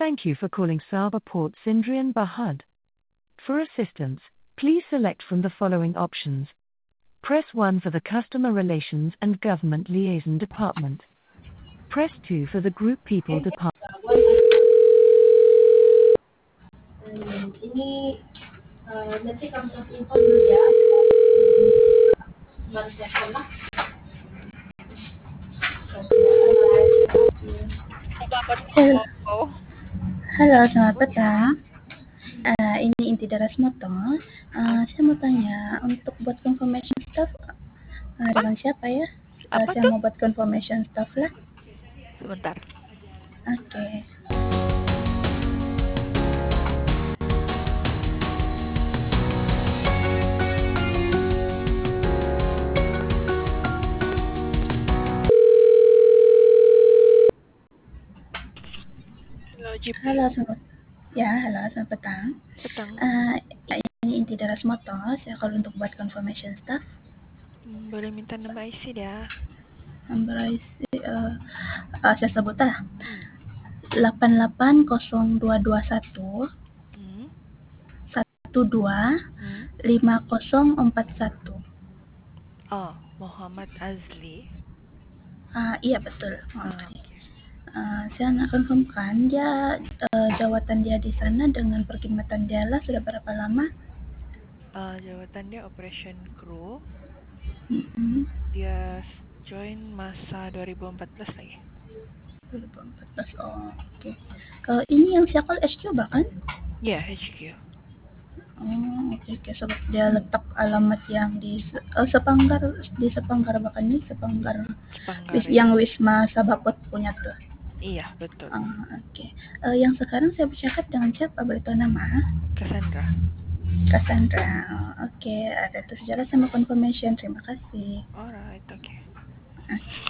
Thank you for calling Saba Port Sindrian Bahad. For assistance, please select from the following options. Press 1 for the Customer Relations and Government Liaison Department. Press 2 for the Group People Department. Ini nanti kamu info dulu ya. Setelah Halo, selamat petang. Ini Inti Darasmoto. Saya mau tanya, untuk buat confirmation staff dengan siapa ya? Saya mau buat confirmation staff lah. Sebentar. Oke. Halo, selamat petang. Ini Inti Darasmoto. Saya call untuk buat confirmation staff. Boleh minta nomor IC dia? Nomor IC, saya sebut lah. 880221 125041. Oh, Muhammad Azli. Iya betul. Saya nak confirmkan dia jawatan dia di sana dengan perkhidmatan dia lah sudah berapa lama? Jawatan dia operation crew. Mm-hmm. Dia join masa 2014 lagi. 2014. Oh, oke. Kalau ini yang saya call HQ bahkan? Ya, HQ. Oh, oke. Sebab dia letak alamat yang di Sepanggar bahkan ini Sepanggar yang Wisma Sabapot punya tuh. Iya, betul. Oke. Yang sekarang saya bercakap dengan siapa? Boleh tahu nama? Cassandra. Oke. Ada itu sejarah sama confirmation. Terima kasih. Alright, oke.